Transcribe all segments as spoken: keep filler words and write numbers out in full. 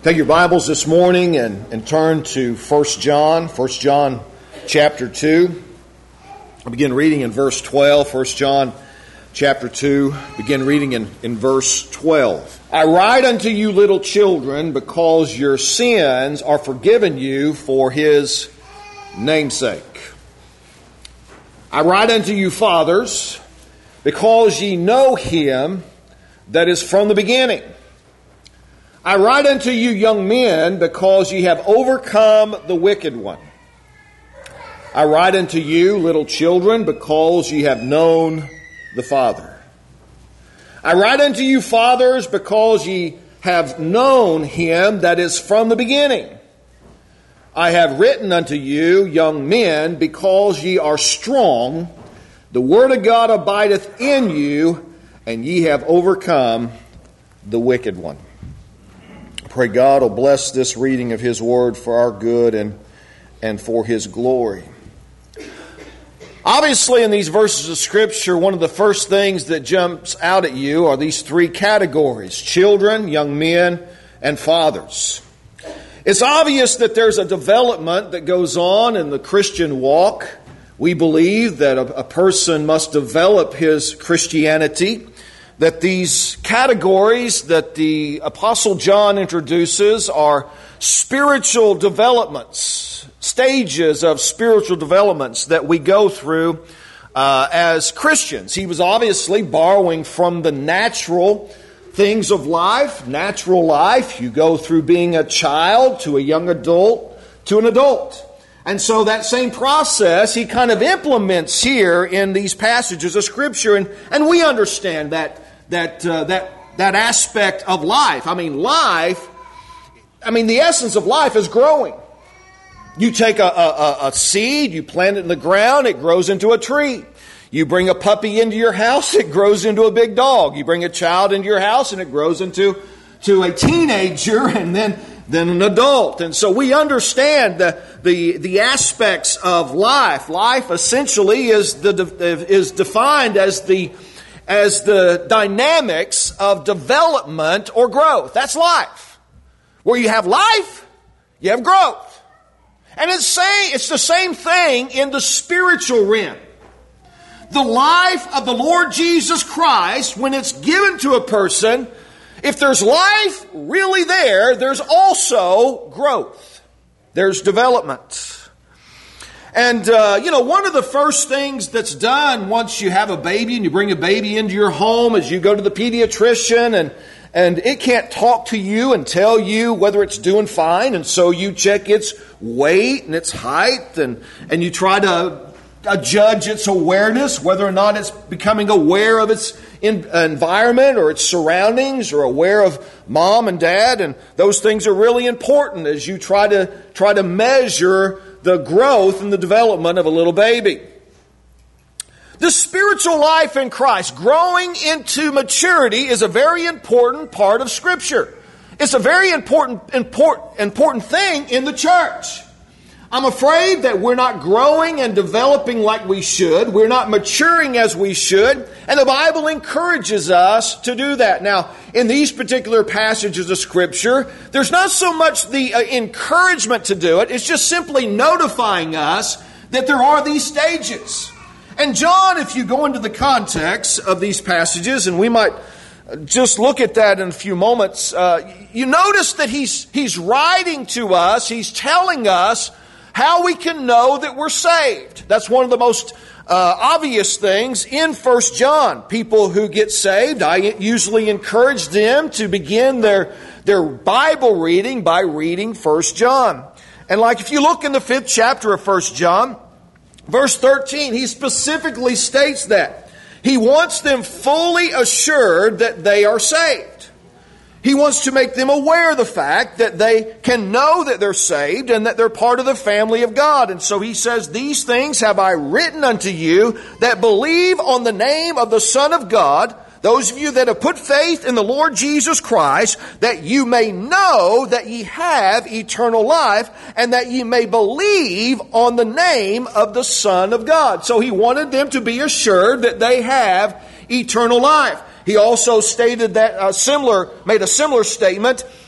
Take your Bibles this morning and, and turn to First John, First John chapter two. I'll begin reading in verse twelve. First John chapter two, begin reading in, in verse twelve. I write unto you, little children, because your sins are forgiven you for his namesake. I write unto you, fathers, because ye know him that is from the beginning. I write unto you, young men, because ye have overcome the wicked one. I write unto you, little children, because ye have known the Father. I write unto you, fathers, because ye have known him that is from the beginning. I have written unto you, young men, because ye are strong. The word of God abideth in you, and ye have overcome the wicked one. Pray God will bless this reading of his word for our good and, and for his glory. Obviously, in these verses of Scripture, one of the first things that jumps out at you are these three categories: children, young men, and fathers. It's obvious that there's a development that goes on in the Christian walk. We believe that a, a person must develop his Christianity, that these categories that the Apostle John introduces are spiritual developments, stages of spiritual developments that we go through uh, as Christians. He was obviously borrowing from the natural things of life, natural life. You go through being a child to a young adult to an adult. And so that same process he kind of implements here in these passages of Scripture. And, and we understand that that uh, that that aspect of life. I mean, life, I mean, the essence of life is growing. You take a, a, a seed, you plant it in the ground, it grows into a tree. You bring a puppy into your house, it grows into a big dog. You bring a child into your house, and it grows into to a teenager, and then then an adult. And so we understand the the the aspects of life. Life essentially is the is defined as the as the dynamics of development or growth. That's life. Where you have life, you have growth. And it's say it's the same thing in the spiritual realm. The life of the Lord Jesus Christ, when it's given to a person, if there's life really there, there's also growth. There's development. And, uh, you know, one of the first things that's done once you have a baby and you bring a baby into your home is you go to the pediatrician, and, and it can't talk to you and tell you whether it's doing fine. And so you check its weight and its height, and, and you try to uh, judge its awareness, whether or not it's becoming aware of its in, environment or its surroundings, or aware of mom and dad. And those things are really important as you try to try to measure the growth and the development of a little baby. The spiritual life in Christ, growing into maturity, is a very important part of Scripture. It's a very important, important, important thing in the church. I'm afraid that we're not growing and developing like we should. We're not maturing as we should. And the Bible encourages us to do that. Now, in these particular passages of Scripture, there's not so much the uh, encouragement to do it. It's just simply notifying us that there are these stages. And John, if you go into the context of these passages, and we might just look at that in a few moments, uh, you notice that he's he's writing to us, he's telling us how we can know that we're saved. That's one of the most uh, obvious things in First John. People who get saved, I usually encourage them to begin their, their Bible reading by reading First John. And like if you look in the fifth chapter of First John, verse thirteen, he specifically states that. He wants them fully assured that they are saved. He wants to make them aware of the fact that they can know that they're saved and that they're part of the family of God. And so he says, these things have I written unto you that believe on the name of the Son of God, those of you that have put faith in the Lord Jesus Christ, that you may know that ye have eternal life, and that ye may believe on the name of the Son of God. So he wanted them to be assured that they have eternal life. He also stated that uh, similar, made a similar statement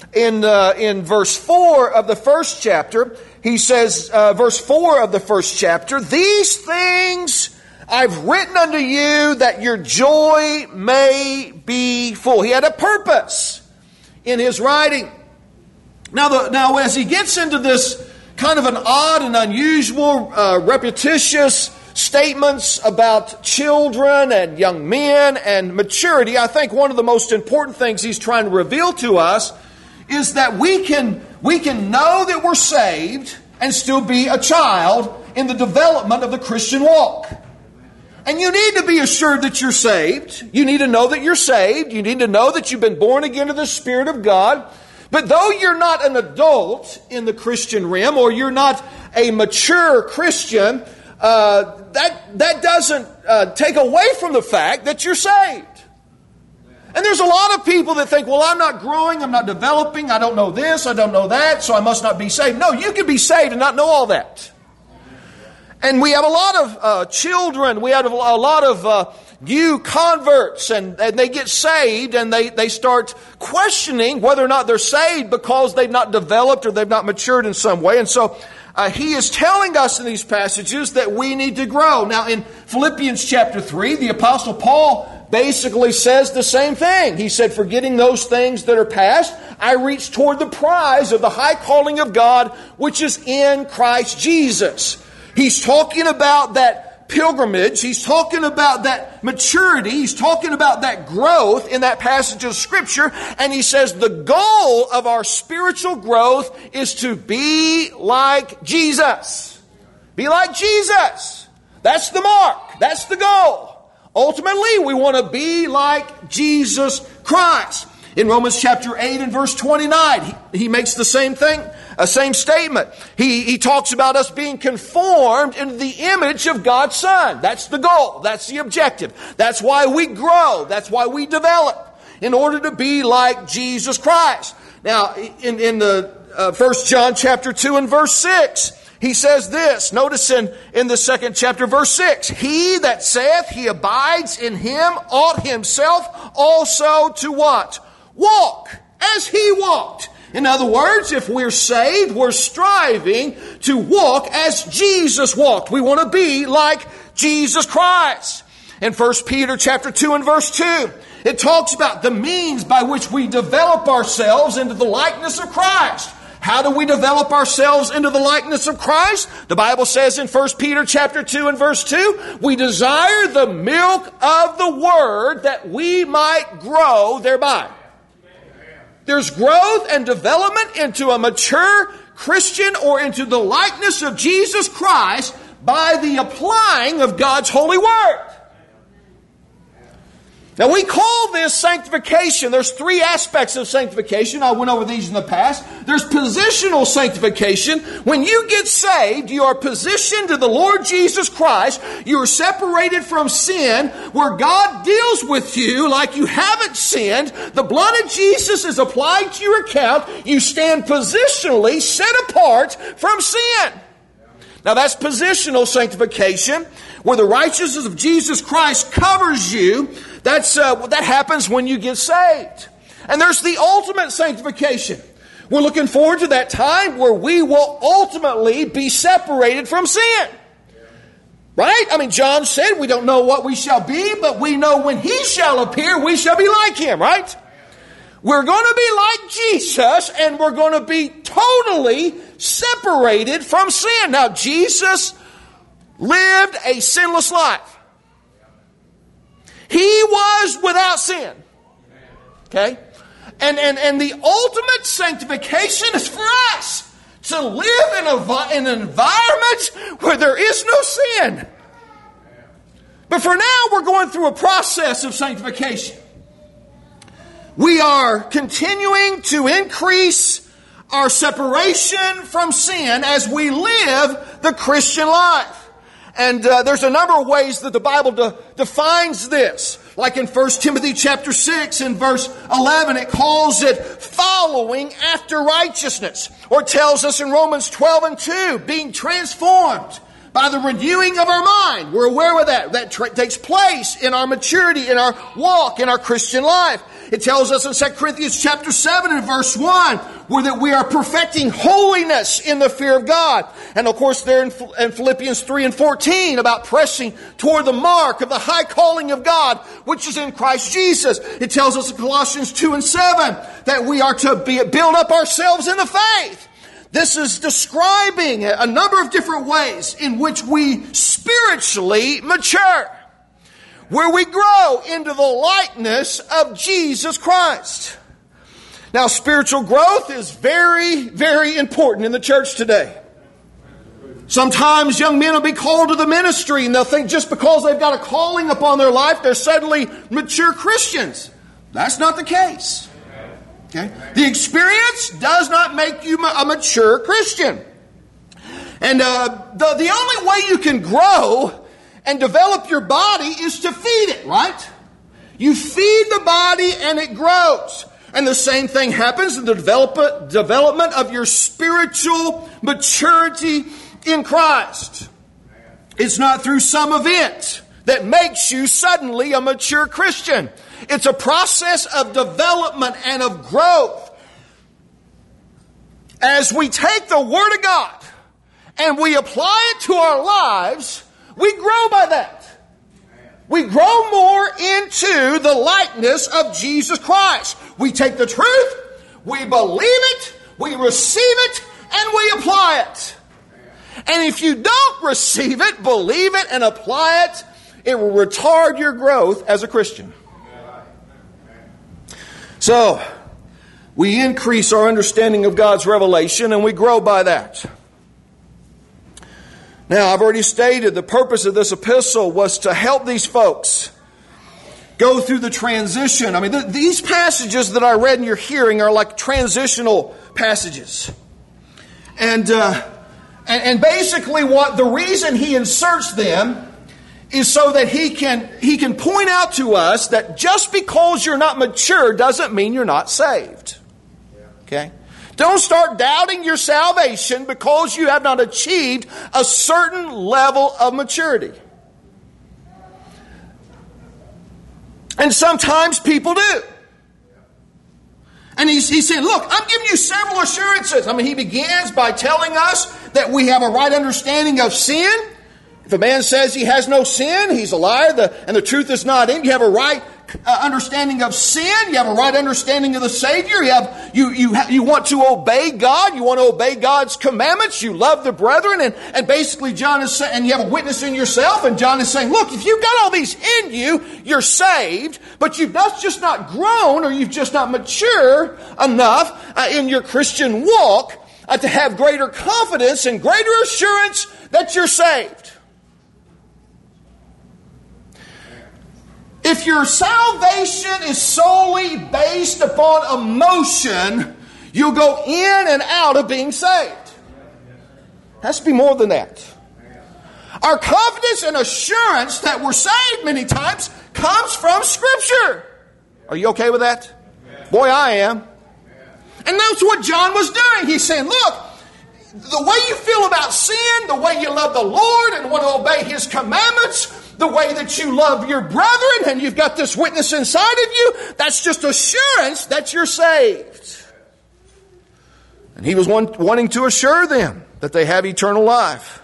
in uh, in verse four of the first chapter. He says, uh, verse four of the first chapter, "These things I've written unto you that your joy may be full." He had a purpose in his writing. Now, the, now as he gets into this kind of an odd and unusual, uh, repetitious statements about children and young men and maturity, I think one of the most important things he's trying to reveal to us is that we can, we can know that we're saved and still be a child in the development of the Christian walk. And you need to be assured that you're saved. You need to know that you're saved. You need to know that you've been born again to the Spirit of God. But though you're not an adult in the Christian realm, or you're not a mature Christian, uh, that, that doesn't uh, take away from the fact that you're saved. And there's a lot of people that think, well, I'm not growing, I'm not developing, I don't know this, I don't know that, so I must not be saved. No, you can be saved and not know all that. And we have a lot of uh, children, we have a lot of uh, new converts, and, and they get saved, and they, they start questioning whether or not they're saved because they've not developed or they've not matured in some way. And so uh, he is telling us in these passages that we need to grow. Now in Philippians chapter three, the Apostle Paul basically says the same thing. He said, "Forgetting those things that are past, I reach toward the prize of the high calling of God, which is in Christ Jesus." He's talking about that pilgrimage. He's talking about that maturity. He's talking about that growth in that passage of Scripture. And he says the goal of our spiritual growth is to be like Jesus. Be like Jesus. That's the mark. That's the goal. Ultimately, we want to be like Jesus Christ. In Romans chapter eight and verse twenty-nine, he, he makes the same thing, a same statement. He, he talks about us being conformed into the image of God's Son. That's the goal. That's the objective. That's why we grow. That's why we develop, in order to be like Jesus Christ. Now, in, in the uh, First John chapter two and verse six, he says this. Notice in, in the second chapter, verse six. "He that saith he abides in him ought himself also to" what? "Walk as he walked." In other words, if we're saved, we're striving to walk as Jesus walked. We want to be like Jesus Christ. In First Peter chapter two and verse two, it talks about the means by which we develop ourselves into the likeness of Christ. How do we develop ourselves into the likeness of Christ? The Bible says in First Peter chapter two and verse two, "We desire the milk of the word that we might grow thereby." There's growth and development into a mature Christian or into the likeness of Jesus Christ by the applying of God's holy word. Now we call this sanctification. There's three aspects of sanctification. I went over these in the past. There's positional sanctification. When you get saved, you are positioned to the Lord Jesus Christ. You are separated from sin, where God deals with you like you haven't sinned. The blood of Jesus is applied to your account. You stand positionally set apart from sin. Now that's positional sanctification, where the righteousness of Jesus Christ covers you. That's uh, that happens when you get saved. And there's the ultimate sanctification. We're looking forward to that time where we will ultimately be separated from sin. Right? I mean, John said we don't know what we shall be, but we know when He shall appear, we shall be like Him, right? We're going to be like Jesus, and we're going to be totally separated from sin. Now, Jesus lived a sinless life. He was without sin. Okay? And, and, and the ultimate sanctification is for us to live in, a, in an environment where there is no sin. But for now, we're going through a process of sanctification. We are continuing to increase our separation from sin as we live the Christian life. And uh, there's a number of ways that the Bible de- defines this. Like in First Timothy chapter six and verse eleven, it calls it following after righteousness. Or tells us in Romans twelve and two, being transformed by the renewing of our mind. We're aware of that. That tra- takes place in our maturity, in our walk, in our Christian life. It tells us in Second Corinthians chapter seven and verse one, where that we are perfecting holiness in the fear of God. And of course there in Philippians three and fourteen about pressing toward the mark of the high calling of God, which is in Christ Jesus. It tells us in Colossians two and seven that we are to be, build up ourselves in the faith. This is describing a number of different ways in which we spiritually mature, where we grow into the likeness of Jesus Christ. Now, spiritual growth is very, very important in the church today. Sometimes young men will be called to the ministry and they'll think just because they've got a calling upon their life, they're suddenly mature Christians. That's not the case. Okay? The experience does not make you a mature Christian. And uh, the, the only way you can grow and develop your body is to feed it, right? You feed the body and it grows. And the same thing happens in the develop, development of your spiritual maturity in Christ. It's not through some event that makes you suddenly a mature Christian. It's a process of development and of growth. As we take the Word of God and we apply it to our lives, we grow by that. We grow more into the likeness of Jesus Christ. We take the truth, we believe it, we receive it, and we apply it. And if you don't receive it, believe it, and apply it, it will retard your growth as a Christian. So, we increase our understanding of God's revelation and we grow by that. Now, I've already stated the purpose of this epistle was to help these folks go through the transition. I mean, th- these passages that I read in your hearing are like transitional passages. And, uh, and, and basically what the reason he inserts them is so that he can, he can point out to us that just because you're not mature doesn't mean you're not saved. Okay? Don't start doubting your salvation because you have not achieved a certain level of maturity. And sometimes people do. And he's, he's saying, look, I'm giving you several assurances. I mean, he begins by telling us that we have a right understanding of sin. If a man says he has no sin, he's a liar, the, and the truth is not in him. You have a right uh, understanding of sin. You have a right understanding of the Savior. You have you you ha- you want to obey God. You want to obey God's commandments. You love the brethren, and and basically John is saying, and you have a witness in yourself. And John is saying, look, if you've got all these in you, you're saved, but you've not just not grown, or you've just not mature enough uh, in your Christian walk uh, to have greater confidence and greater assurance that you're saved. If your salvation is solely based upon emotion, you'll go in and out of being saved. It has to be more than that. Our confidence and assurance that we're saved many times comes from Scripture. Are you okay with that? Boy, I am. And that's what John was doing. He's saying, look, the way you feel about sin, the way you love the Lord and want to obey His commandments, the way that you love your brethren and you've got this witness inside of you, that's just assurance that you're saved. And he was one, wanting to assure them that they have eternal life.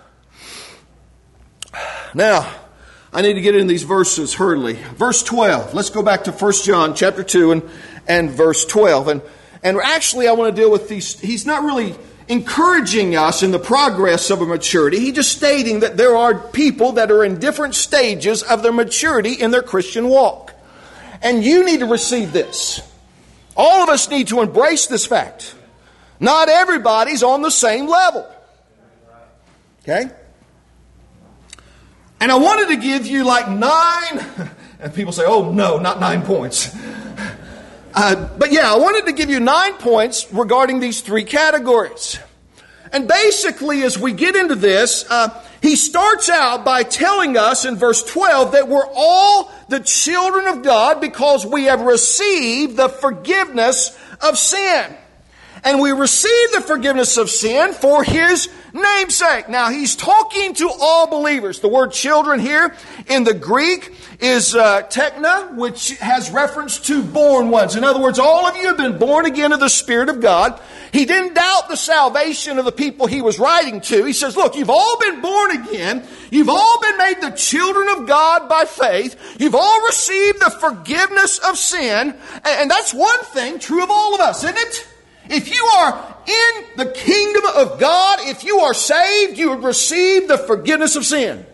Now, I need to get into these verses hurriedly. Verse twelve. Let's go back to First John chapter two and, and verse twelve. And, and actually I want to deal with these. He's not really encouraging us in the progress of a maturity. He's just stating that there are people that are in different stages of their maturity in their Christian walk. And you need to receive this. All of us need to embrace this fact. Not everybody's on the same level. Okay? And I wanted to give you like nine, and people say, oh no, not nine points. Uh, but yeah, I wanted to give you nine points regarding these three categories. And basically, as we get into this, uh, he starts out by telling us in verse twelve that we're all the children of God because we have received the forgiveness of sin. and we receive the forgiveness of sin for His name's sake. Now, He's talking to all believers. The word children here in the Greek is uh, tekna, which has reference to born ones. In other words, all of you have been born again of the Spirit of God. He didn't doubt the salvation of the people He was writing to. He says, look, you've all been born again. You've all been made the children of God by faith. You've all received the forgiveness of sin. And that's one thing true of all of us, isn't it? If you are in the kingdom of God, if you are saved, you have received the forgiveness of sin.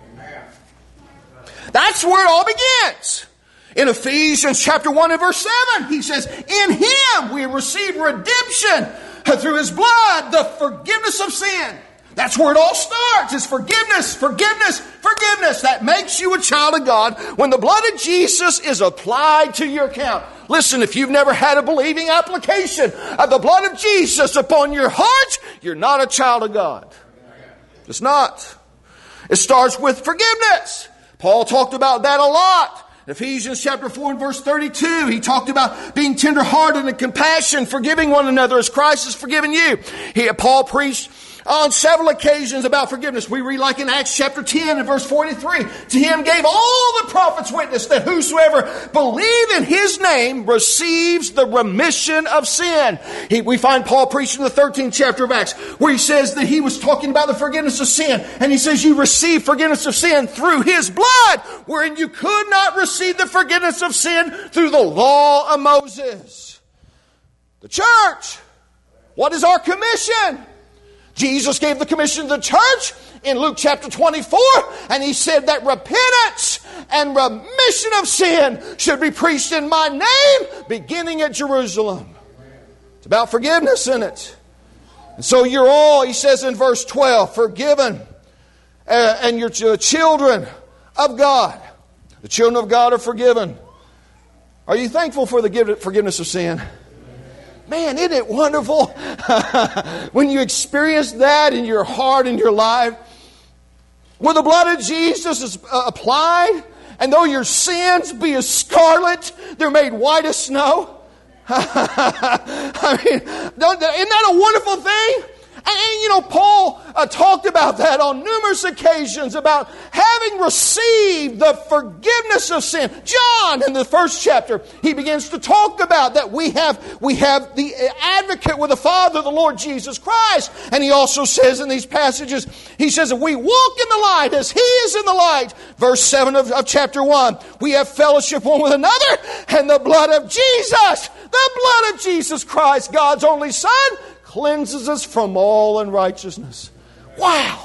That's where it all begins. In Ephesians chapter one and verse seven, he says, in Him we receive redemption through His blood, the forgiveness of sin. That's where it all starts. It's forgiveness, forgiveness, forgiveness. That makes you a child of God when the blood of Jesus is applied to your account. Listen, if you've never had a believing application of the blood of Jesus upon your heart, you're not a child of God. It's not. It starts with forgiveness. Paul talked about that a lot. Ephesians chapter four and verse thirty-two, he talked about being tenderhearted and compassion, forgiving one another as Christ has forgiven you. He, Paul preached on several occasions about forgiveness. We read like in Acts chapter ten and verse forty-three, to Him gave all the prophets witness that whosoever believe in His name receives the remission of sin. He, we find Paul preaching in the thirteenth chapter of Acts where he says that he was talking about the forgiveness of sin. And he says you receive forgiveness of sin through His blood, wherein you could not receive the forgiveness of sin through the law of Moses. The church, what is our commission? Jesus gave the commission to the church in Luke chapter twenty-four, and He said that repentance and remission of sin should be preached in My name, beginning at Jerusalem. It's about forgiveness, isn't it? And so you're all, He says in verse twelve, forgiven, uh, and you're children of God. The children of God are forgiven. Are you thankful for the forgiveness of sin? Man, isn't it wonderful when you experience that in your heart and your life? When the blood of Jesus is uh, applied, and though your sins be as scarlet, they're made white as snow. I mean, don't, isn't that a wonderful thing? And, and you know, Paul uh, talked about that on numerous occasions, about having received the forgiveness of sin. John, in the first chapter, he begins to talk about that we have, we have the advocate with the Father, the Lord Jesus Christ. And he also says in these passages, he says, if we walk in the light as He is in the light, verse seven of, of chapter one, we have fellowship one with another, and the blood of Jesus, the blood of Jesus Christ, God's only Son, cleanses us from all unrighteousness. Wow.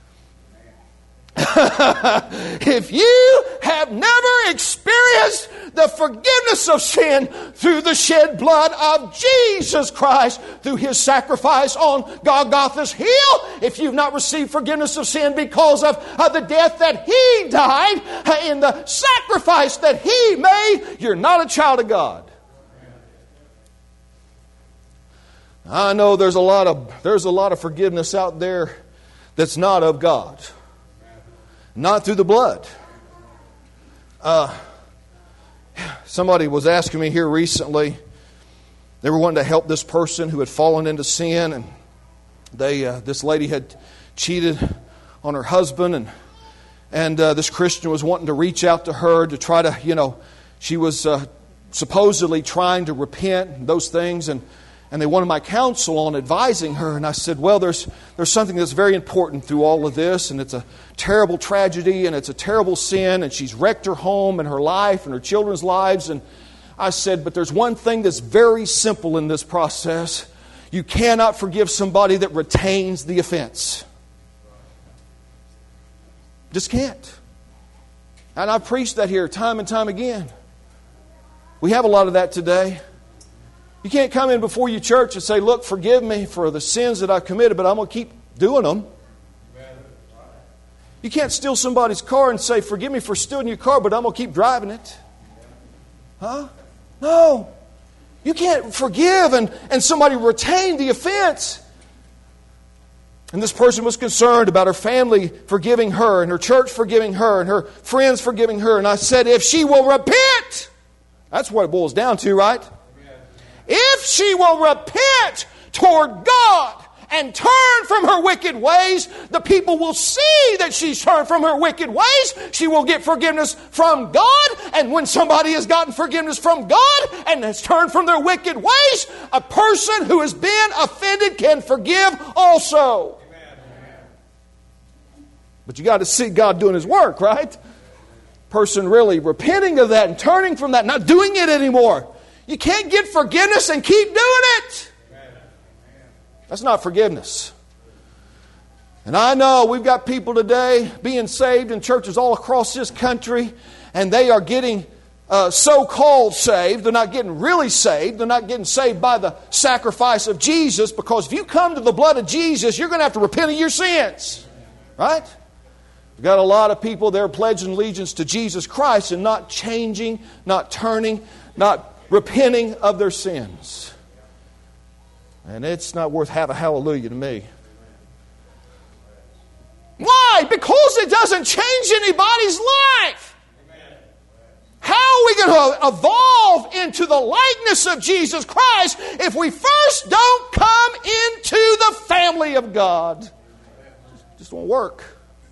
If you have never experienced the forgiveness of sin through the shed blood of Jesus Christ, through His sacrifice on Golgotha's hill, if you've not received forgiveness of sin because of, of the death that He died, in the sacrifice that He made, you're not a child of God. I know there's a lot of there's a lot of forgiveness out there that's not of God. Not through the blood. Uh, somebody was asking me here recently. They were wanting to help this person who had fallen into sin, and they uh, this lady had cheated on her husband, and and uh, this Christian was wanting to reach out to her to try to, you know, she was uh, supposedly trying to repent and those things, and And they wanted my counsel on advising her. And I said, well, there's there's something that's very important through all of this. And it's a terrible tragedy. And it's a terrible sin. And she's wrecked her home and her life and her children's lives. And I said, but there's one thing that's very simple in this process. You cannot forgive somebody that retains the offense. Just can't. And I've preached that here time and time again. We have a lot of that today. You can't come in before your church and say, look, forgive me for the sins that I've committed, but I'm going to keep doing them. You can't steal somebody's car and say, forgive me for stealing your car, but I'm going to keep driving it. Huh? No. You can't forgive and, and somebody retain the offense. And this person was concerned about her family forgiving her and her church forgiving her and her friends forgiving her. And I said, if she will repent, that's what it boils down to, right? If she will repent toward God and turn from her wicked ways, the people will see that she's turned from her wicked ways. She will get forgiveness from God. And when somebody has gotten forgiveness from God and has turned from their wicked ways, a person who has been offended can forgive also. But you got to see God doing His work, right? Person really repenting of that and turning from that, not doing it anymore. You can't get forgiveness and keep doing it. That's not forgiveness. And I know we've got people today being saved in churches all across this country, and they are getting uh, so-called saved. They're not getting really saved. They're not getting saved by the sacrifice of Jesus, because if you come to the blood of Jesus, you're going to have to repent of your sins. Right? We've got a lot of people there pledging allegiance to Jesus Christ and not changing, not turning, not repenting of their sins. And it's not worth half a hallelujah to me. Why? Because it doesn't change anybody's life. How are we going to evolve into the likeness of Jesus Christ if we first don't come into the family of God? It just won't work.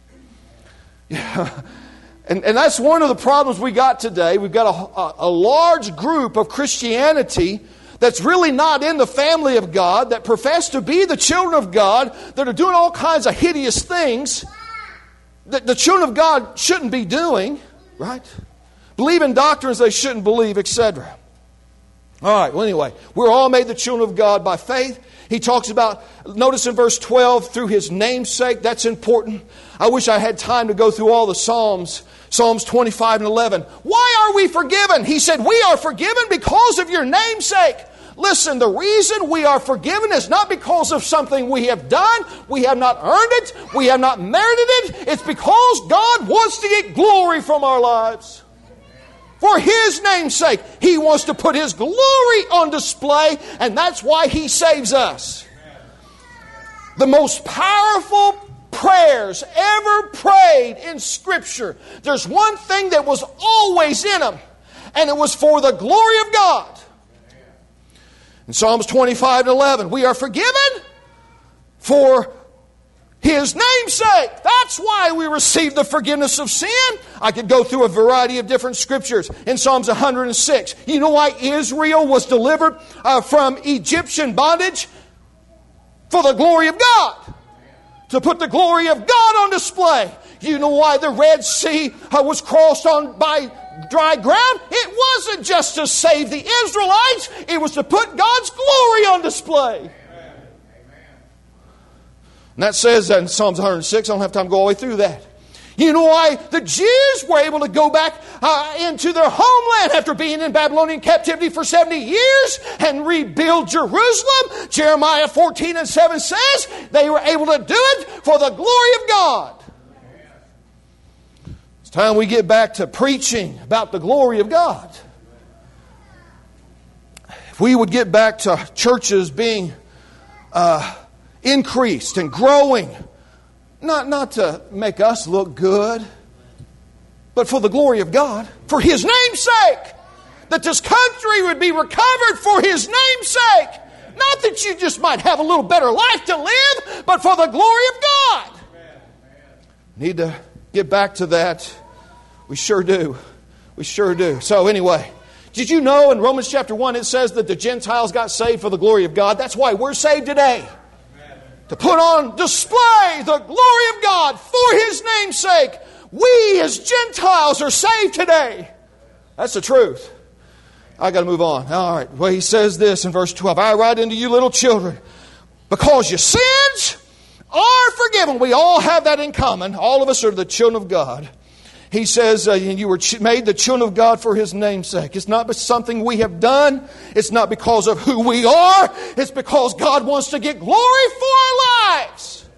Yeah. And, and that's one of the problems we got today. We've got a, a, a large group of Christianity that's really not in the family of God, that profess to be the children of God, that are doing all kinds of hideous things that the children of God shouldn't be doing, right? Believe in doctrines they shouldn't believe, et cetera. All right, well anyway, we're all made the children of God by faith. He talks about, notice in verse twelve, through His namesake. That's important. I wish I had time to go through all the Psalms. Psalms twenty-five and eleven. Why are we forgiven? He said, we are forgiven because of your namesake. Listen, the reason we are forgiven is not because of something we have done. We have not earned it. We have not merited it. It's because God wants to get glory from our lives. For His name's sake, He wants to put His glory on display, and that's why He saves us. The most powerful prayers ever prayed in Scripture, there's one thing that was always in them, and it was for the glory of God. In Psalms twenty-five and eleven, we are forgiven for His name's sake. That's why we receive the forgiveness of sin. I could go through a variety of different scriptures. In Psalms one hundred six, you know why Israel was delivered uh, from Egyptian bondage? For the glory of God. To put the glory of God on display. You know why the Red Sea uh, was crossed on by dry ground? It wasn't just to save the Israelites. It was to put God's glory on display. And that says that in Psalms one hundred six. I don't have time to go all the way through that. You know why the Jews were able to go back uh, into their homeland after being in Babylonian captivity for seventy years and rebuild Jerusalem? Jeremiah fourteen and seven says they were able to do it for the glory of God. It's time we get back to preaching about the glory of God. If we would get back to churches being uh, increased and growing, not, not to make us look good, but for the glory of God, for His name's sake, that this country would be recovered for His name's sake. Not that you just might have a little better life to live, but for the glory of God. Need to get back to that. We sure do. We sure do. So anyway, did you know in Romans chapter one it says that the Gentiles got saved for the glory of God? That's why we're saved today. To put on display the glory of God for His name's sake. We as Gentiles are saved today. That's the truth. I got to move on. All right. Well, he says this in verse twelve. I write unto you little children, because your sins are forgiven. We all have that in common. All of us are the children of God. He says, uh, you were made the children of God for His name's sake. It's not something we have done. It's not because of who we are. It's because God wants to get glory for our lives.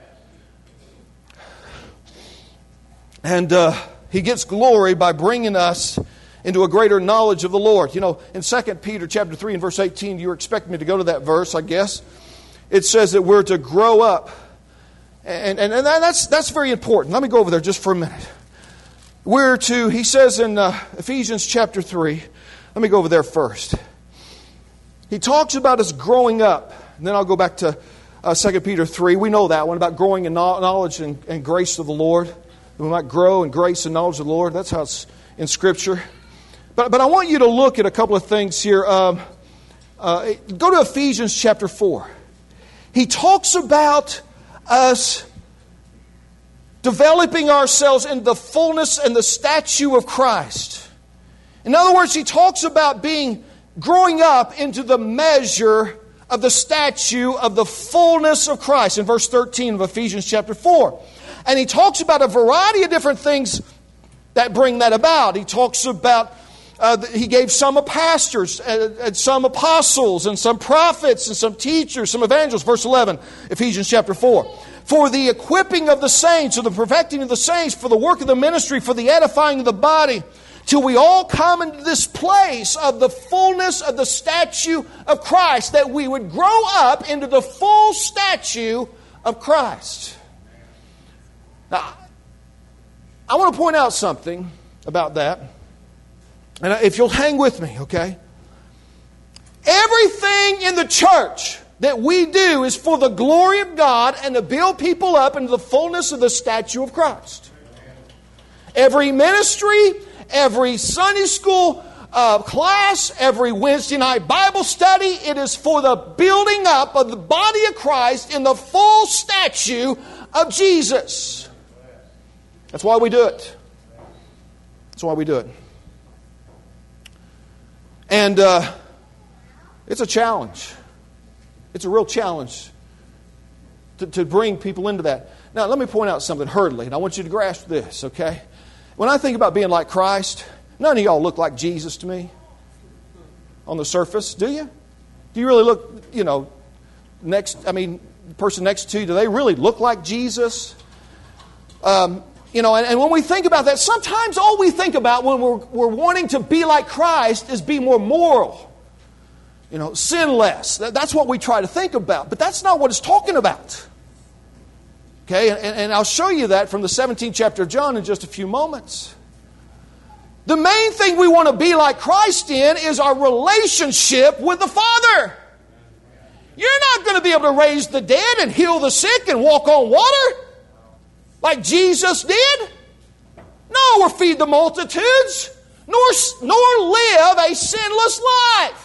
And uh, He gets glory by bringing us into a greater knowledge of the Lord. You know, in Second Peter chapter three and verse eighteen, you were expecting me to go to that verse, I guess. It says that we're to grow up. And, and, and that's, that's very important. Let me go over there just for a minute. We're to, he says in uh, Ephesians chapter three, let me go over there first. he talks about us growing up. And then I'll go back to uh, Second Peter three. We know that one about growing in knowledge and, and grace of the Lord. We might grow in grace and knowledge of the Lord. That's how it's in Scripture. But, but I want you to look at a couple of things here. Um, uh, go to Ephesians chapter four. He talks about us developing ourselves in the fullness and the stature of Christ. In other words, he talks about being growing up into the measure of the stature of the fullness of Christ in verse thirteen of Ephesians chapter four. And he talks about a variety of different things that bring that about. He talks about, uh, he gave some pastors and, and some apostles and some prophets and some teachers, some evangelists. Verse eleven, Ephesians chapter four. For the equipping of the saints, or the perfecting of the saints, for the work of the ministry, for the edifying of the body, till we all come into this place of the fullness of the stature of Christ, that we would grow up into the full stature of Christ. Now, I want to point out something about that. And if you'll hang with me, okay? Everything in the church that we do is for the glory of God and to build people up into the fullness of the stature of Christ. Every ministry, every Sunday school uh, class, every Wednesday night Bible study, it is for the building up of the body of Christ in the full stature of Jesus. That's why we do it. That's why we do it. And uh, it's a challenge. It's a real challenge to, to bring people into that. Now, let me point out something hurriedly, and I want you to grasp this, okay? When I think about being like Christ, none of y'all look like Jesus to me on the surface, do you? Do you really look, you know, next, I mean, the person next to you, do they really look like Jesus? Um, you know, and, and when we think about that, sometimes all we think about when we're, we're wanting to be like Christ is be more moral. You know, sin less. That's what we try to think about. But that's not what it's talking about. Okay, and, and I'll show you that from the seventeenth chapter of John in just a few moments. The main thing we want to be like Christ in is our relationship with the Father. You're not going to be able to raise the dead and heal the sick and walk on water like Jesus did. No, or feed the multitudes, nor, nor live a sinless life.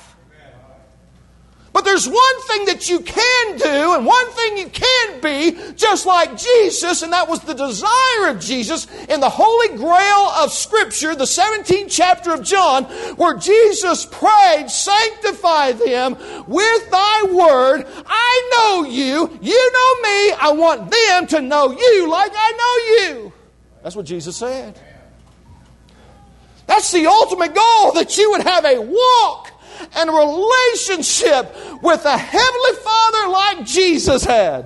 But there's one thing that you can do and one thing you can be just like Jesus, and that was the desire of Jesus in the Holy Grail of Scripture, the seventeenth chapter of John, where Jesus prayed, sanctify them with thy word. I know you, you know me, I want them to know you like I know you. That's what Jesus said. That's the ultimate goal, that you would have a walk and a relationship with a Heavenly Father like Jesus had.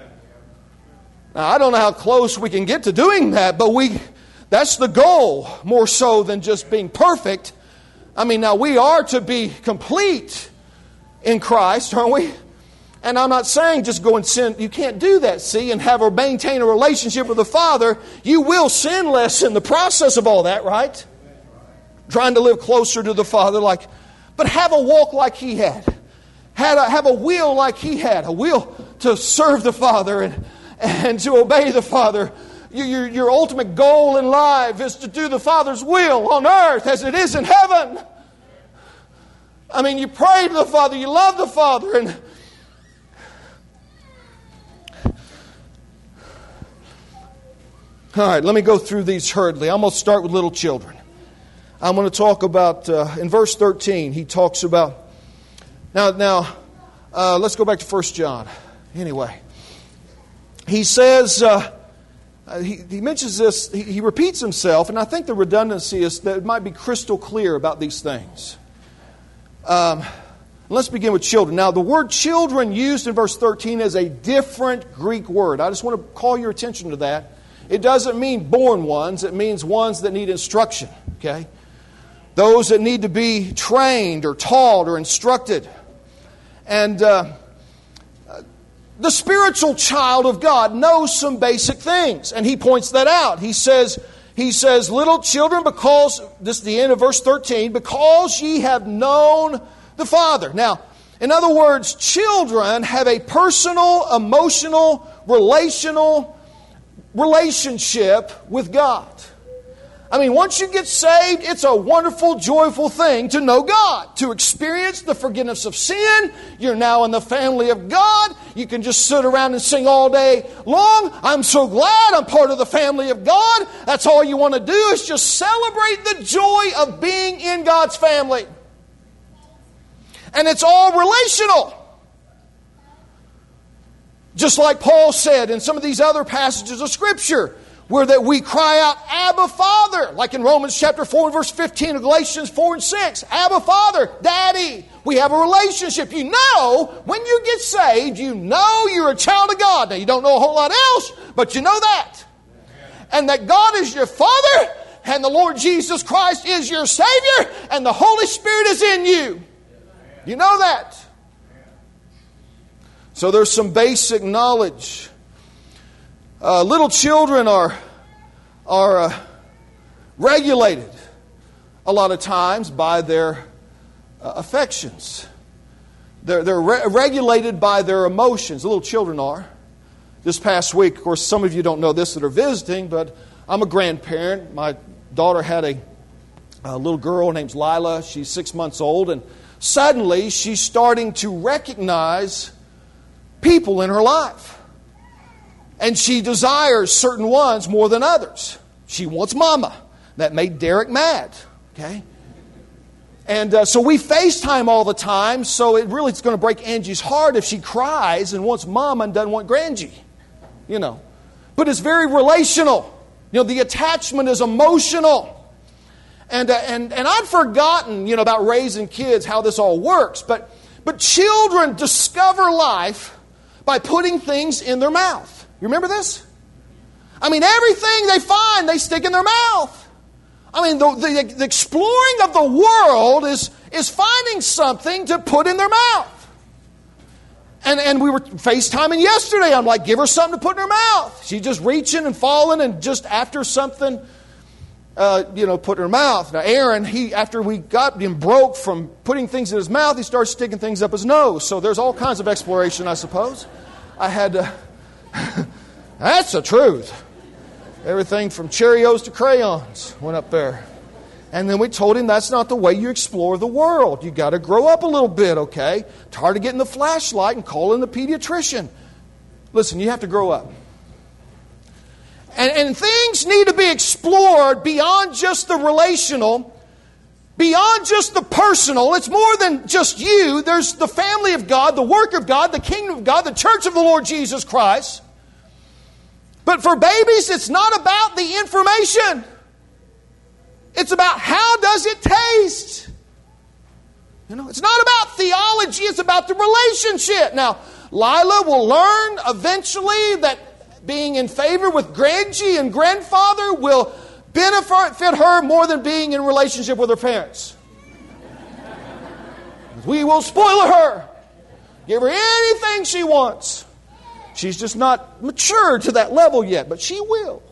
Now, I don't know how close we can get to doing that, but we that's the goal more so than just being perfect. I mean, now we are to be complete in Christ, aren't we? And I'm not saying just go and sin. You can't do that, see, and have or maintain a relationship with the Father. You will sin less in the process of all that, right? Trying to live closer to the Father like... But have a walk like He had. Had a, have a will like He had. A will to serve the Father and, and to obey the Father. Your, your, your ultimate goal in life is to do the Father's will on earth as it is in heaven. I mean, you pray to the Father. You love the Father. And all right, let me go through these hurriedly. I'm going to start with little children. I'm going to talk about, uh, in verse thirteen, he talks about, now, now uh, let's go back to First John. Anyway, he says, uh, he, he mentions this, he, he repeats himself, and I think the redundancy is that it might be crystal clear about these things. Um, let's begin with children. Now, the word children used in verse thirteen is a different Greek word. I just want to call your attention to that. It doesn't mean born ones, it means ones that need instruction, okay? Those that need to be trained or taught or instructed. And uh, the spiritual child of God knows some basic things. And he points that out. He says, he says, little children, because, this is the end of verse thirteen, because ye have known the Father. Now, In other words, children have a personal, emotional, relational relationship with God. I mean, once you get saved, it's a wonderful, joyful thing to know God, to experience the forgiveness of sin. You're now in the family of God. You can just sit around and sing all day long. I'm so glad I'm part of the family of God. That's all you want to do is just celebrate the joy of being in God's family. And it's all relational. Just like Paul said in some of these other passages of Scripture, where that we cry out, Abba, Father, like in Romans chapter four and verse fifteen of Galatians four and six. Abba, Father, Daddy. We have a relationship. You know, when you get saved, you know you're a child of God. Now, you don't know a whole lot else, but you know that. And that God is your Father, and the Lord Jesus Christ is your Savior, and the Holy Spirit is in you. You know that. So there's some basic knowledge. Uh, little children are are uh, regulated a lot of times by their uh, affections. They're, they're re- regulated by their emotions. Little children are. This past week, of course, some of you don't know this that are visiting, but I'm a grandparent. My daughter had a, a little girl named Lila. She's six months old, and suddenly she's starting to recognize people in her life. And she desires certain ones more than others. She wants Mama. That made Derek mad. Okay? And uh, so we FaceTime all the time, so it really is going to break Angie's heart if she cries and wants Mama and doesn't want Grangie. You know. But it's very relational. You know, the attachment is emotional. And, uh, and, and I'd forgotten, you know, about raising kids, how this all works. But, but children discover life by putting things in their mouth. You remember this? I mean, everything they find, they stick in their mouth. I mean, the, the, the exploring of the world is, is finding something to put in their mouth. And, and we were FaceTiming yesterday. I'm like, give her something to put in her mouth. She's just reaching and falling and just after something, uh, you know, put in her mouth. Now, Aaron, he after we got him broke from putting things in his mouth, he started sticking things up his nose. So there's all kinds of exploration, I suppose. I had to... That's the truth. Everything from Cheerios to crayons went up there. And then we told him that's not the way you explore the world. You got to grow up a little bit, okay? It's hard to get in the flashlight and call in the pediatrician. Listen, you have to grow up. And, and things need to be explored beyond just the relational, beyond just the personal. It's more than just you. There's the family of God, the work of God, the kingdom of God, the church of the Lord Jesus Christ. But for babies, it's not about the information. It's about how does it taste. You know, it's not about theology, it's about the relationship. Now, Lila will learn eventually that being in favor with Grangie and grandfather will benefit her more than being in relationship with her parents. We will spoil her. Give her anything she wants. She's just not mature to that level yet, but she will.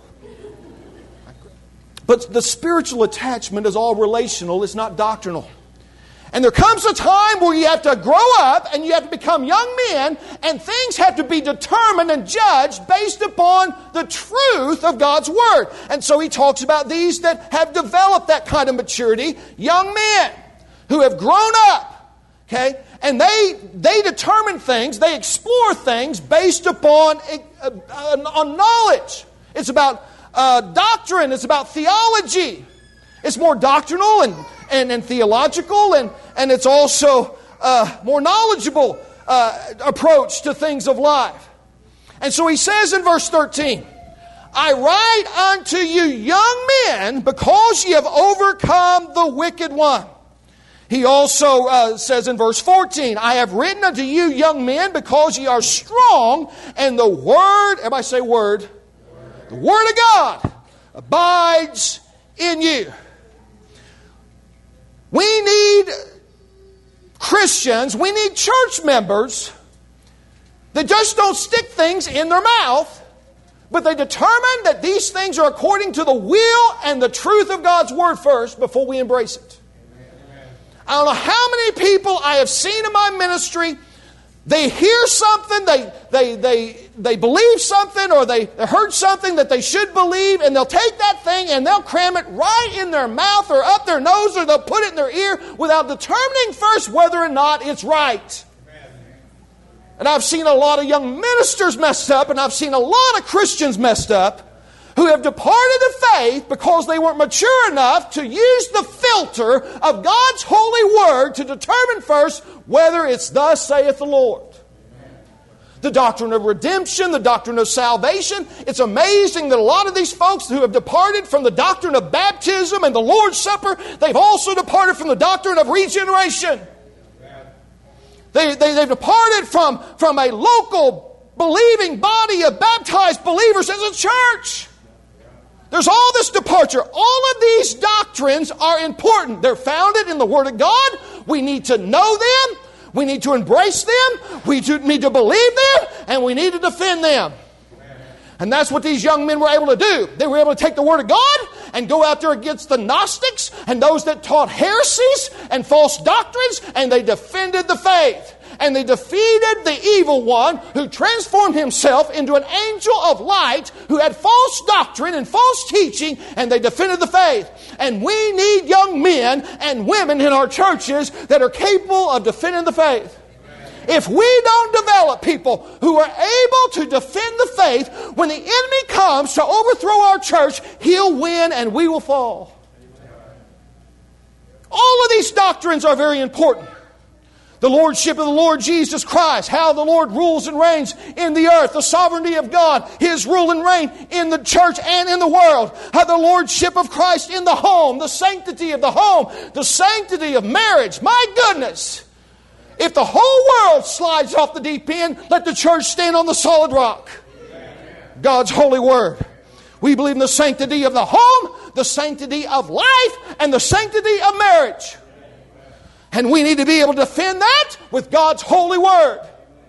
But the spiritual attachment is all relational, it's not doctrinal. And there comes a time where you have to grow up and you have to become young men, and things have to be determined and judged based upon the truth of God's Word. And so he talks about these that have developed that kind of maturity, young men who have grown up. Okay? And they they determine things, they explore things based upon uh, uh, on knowledge. It's about uh, doctrine, it's about theology. It's more doctrinal and, and, and theological, and, and it's also uh, more knowledgeable uh, approach to things of life. And so he says in verse thirteen, I write unto you young men because ye have overcome the wicked one. He also uh, says in verse fourteen, I have written unto you young men because ye are strong, and the word, everybody say word, word. The word of God abides in you. We need Christians, we need church members that just don't stick things in their mouth, but they determine that these things are according to the will and the truth of God's Word first before we embrace it. I don't know how many people I have seen in my ministry. They hear something, they they they they believe something, or they heard something that they should believe, and they'll take that thing and they'll cram it right in their mouth or up their nose, or they'll put it in their ear without determining first whether or not it's right. And I've seen a lot of young ministers messed up, and I've seen a lot of Christians messed up who have departed the faith because they weren't mature enough to use the filter of God's holy word to determine first whether it's thus saith the Lord. The doctrine of redemption, the doctrine of salvation. It's amazing that a lot of these folks who have departed from the doctrine of baptism and the Lord's Supper, they've also departed from the doctrine of regeneration. They, they, they've departed from, from a local believing body of baptized believers as a church. There's all this departure. All of these doctrines are important. They're founded in the Word of God. We need to know them. We need to embrace them. We need to believe them. And we need to defend them. And that's what these young men were able to do. They were able to take the Word of God and go out there against the Gnostics and those that taught heresies and false doctrines, and they defended the faith. And they defeated the evil one who transformed himself into an angel of light who had false doctrine and false teaching, and they defended the faith. And we need young men and women in our churches that are capable of defending the faith. If we don't develop people who are able to defend the faith, when the enemy comes to overthrow our church, he'll win and we will fall. All of these doctrines are very important. The Lordship of the Lord Jesus Christ, how the Lord rules and reigns in the earth, the sovereignty of God, His rule and reign in the church and in the world, how the Lordship of Christ in the home, the sanctity of the home, the sanctity of marriage. My goodness! If the whole world slides off the deep end, let the church stand on the solid rock. God's holy word. We believe in the sanctity of the home, the sanctity of life, and the sanctity of marriage. And we need to be able to defend that with God's holy word.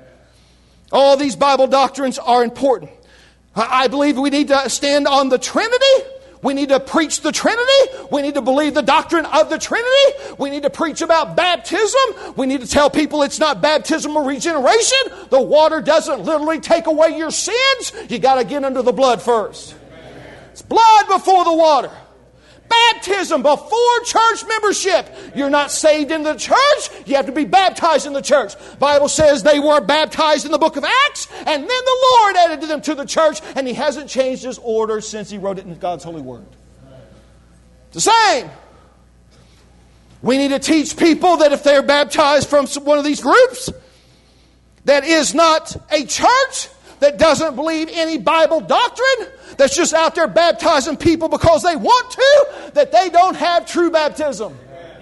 All these Bible doctrines are important. I believe we need to stand on the Trinity. We need to preach the Trinity. We need to believe the doctrine of the Trinity. We need to preach about baptism. We need to tell people it's not baptism or regeneration. The water doesn't literally take away your sins. You got to get under the blood first. It's blood before the water. Baptism before church membership. You're not saved in the church. You have to be baptized in the church. The Bible says they were baptized in the book of Acts, and then the Lord added them to the church, and He hasn't changed His order since He wrote it in God's holy word. It's the same. We need to teach people that if they're baptized from one of these groups that is not a church, that doesn't believe any Bible doctrine, that's just out there baptizing people because they want to, that they don't have true baptism.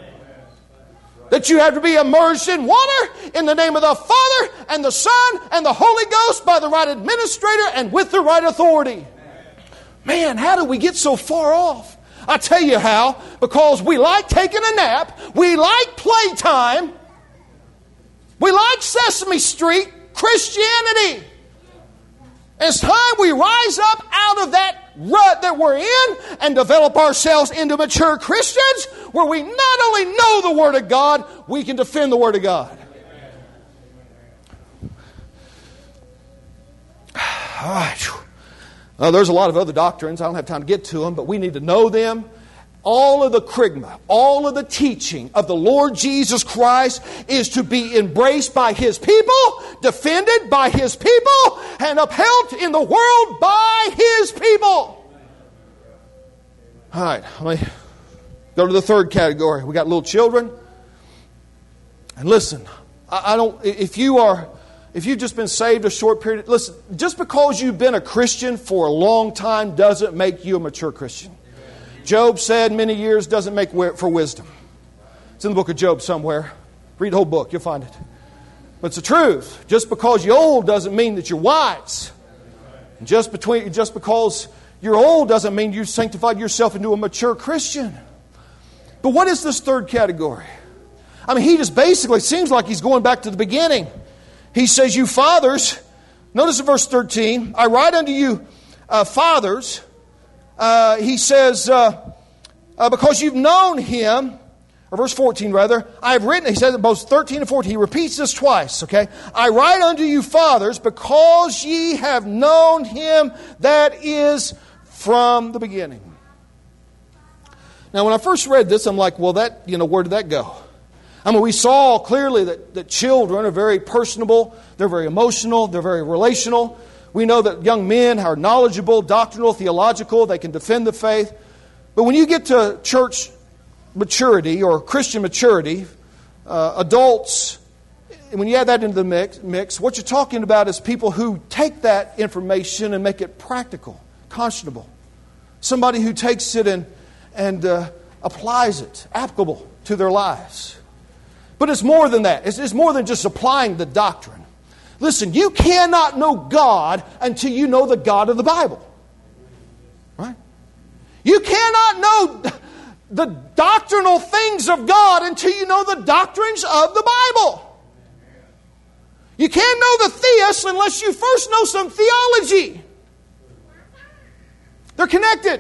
That you have to be immersed in water in the name of the Father and the Son and the Holy Ghost by the right administrator and with the right authority. Man, how do we get so far off? I tell you how. Because we like taking a nap. We like playtime. We like Sesame Street Christianity. It's time we rise up out of that rut that we're in and develop ourselves into mature Christians where we not only know the Word of God, we can defend the Word of God. All right. Well, there's a lot of other doctrines. I don't have time to get to them, but we need to know them. All of the kerygma, all of the teaching of the Lord Jesus Christ is to be embraced by His people, defended by His people, and upheld in the world by His people. All right, let me go to the third category. We got little children. And listen, I, I don't. If you are, if you've just been saved a short period, listen. Just because you've been a Christian for a long time doesn't make you a mature Christian. Job said many years doesn't make for wisdom. It's in the book of Job somewhere. Read the whole book, you'll find it. But it's the truth. Just because you're old doesn't mean that you're wise. Just between, just because you're old doesn't mean you've sanctified yourself into a mature Christian. But what is this third category? I mean, he just basically seems like he's going back to the beginning. He says, you fathers, notice in verse thirteen, I write unto you, uh, fathers, Uh, he says, uh, uh, because you've known Him or verse fourteen rather, I have written, he says it both thirteen and fourteen, he repeats this twice, okay? I write unto you, fathers, because ye have known him that is from the beginning. Now, when I first read this, I'm like, well, that, you know, where did that go? I mean, we saw clearly that, that children are very personable, they're very emotional, they're very relational. We know that young men are knowledgeable, doctrinal, theological, they can defend the faith. But when you get to church maturity or Christian maturity, uh, adults, when you add that into the mix, mix, what you're talking about is people who take that information and make it practical, conscionable. Somebody who takes it and, and uh, applies it, applicable to their lives. But it's more than that. It's, it's more than just applying the doctrine. Listen, you cannot know God until you know the God of the Bible. Right? You cannot know the doctrinal things of God until you know the doctrines of the Bible. You can't know the theist unless you first know some theology. They're connected.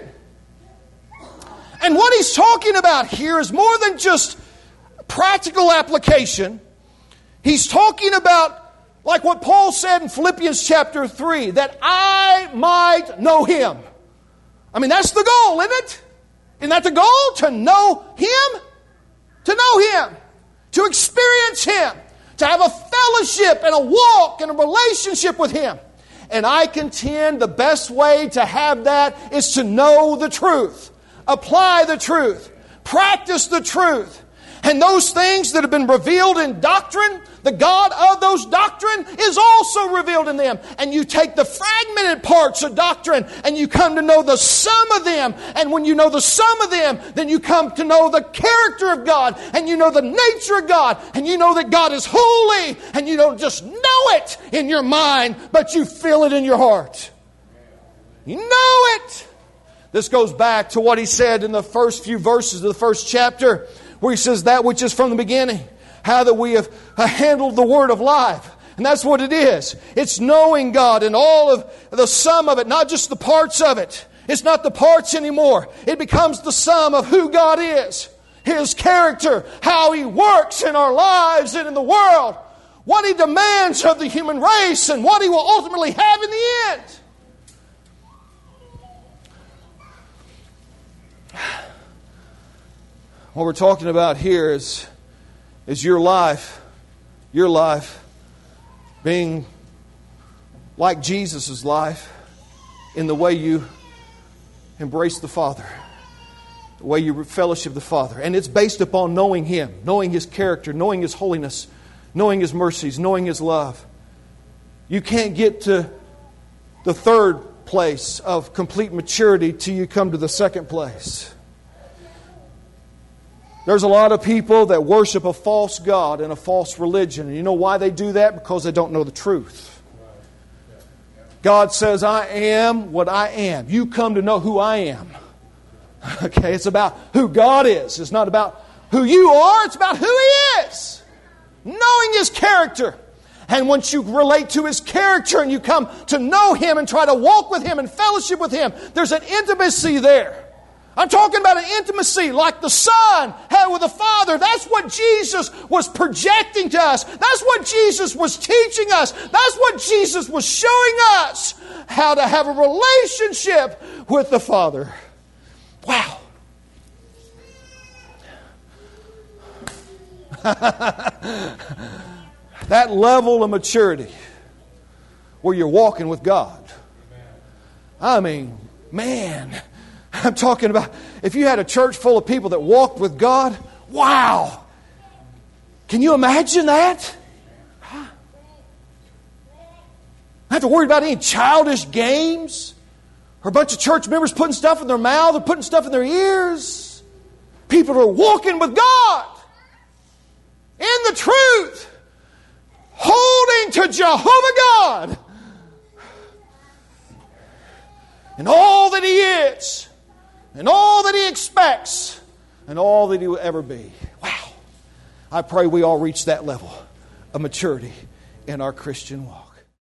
And what he's talking about here is more than just practical application. He's talking about, like what Paul said in Philippians chapter three, that I might know Him. I mean, that's the goal, isn't it? Isn't that the goal? To know Him? To know Him. To experience Him. To have a fellowship and a walk and a relationship with Him. And I contend the best way to have that is to know the truth. Apply the truth. Practice the truth. And those things that have been revealed in doctrine, the God of those doctrine is also revealed in them. And you take the fragmented parts of doctrine and you come to know the sum of them. And when you know the sum of them, then you come to know the character of God. And you know the nature of God. And you know that God is holy. And you don't just know it in your mind, but you feel it in your heart. You know it. This goes back to what he said in the first few verses of the first chapter, where he says that which is from the beginning, how that we have handled the word of life. And that's what it is. It's knowing God and all of the sum of it, not just the parts of it. It's not the parts anymore. It becomes the sum of who God is, His character, how He works in our lives and in the world, what He demands of the human race, and what He will ultimately have in the end. What we're talking about here is, is your life, your life being like Jesus' life in the way you embrace the Father, the way you fellowship the Father. And it's based upon knowing Him, knowing His character, knowing His holiness, knowing His mercies, knowing His love. You can't get to the third place of complete maturity till you come to the second place. There's a lot of people that worship a false god and a false religion. And you know why they do that? Because they don't know the truth. God says, I am what I am. You come to know who I am. Okay, it's about who God is. It's not about who you are. It's about who He is. Knowing His character. And once you relate to His character and you come to know Him and try to walk with Him and fellowship with Him, there's an intimacy there. I'm talking about an intimacy like the Son had with the Father. That's what Jesus was projecting to us. That's what Jesus was teaching us. That's what Jesus was showing us, how to have a relationship with the Father. Wow. That level of maturity where you're walking with God. I mean, man, I'm talking about if you had a church full of people that walked with God, wow. Can you imagine that? Not have to worry about any childish games or a bunch of church members putting stuff in their mouth or putting stuff in their ears. People who are walking with God in the truth, holding to Jehovah God and all that He is and all that He expects and all that He will ever be. Wow. I pray we all reach that level of maturity in our Christian walk.